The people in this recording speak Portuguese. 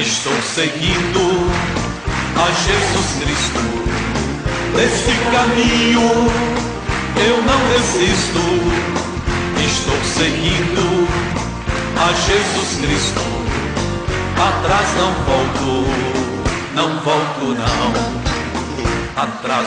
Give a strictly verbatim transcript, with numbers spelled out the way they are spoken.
Estou seguindo a Jesus Cristo. Nesse caminho eu não desisto. Estou seguindo a Jesus Cristo. Atrás não volto, não volto não. Atrás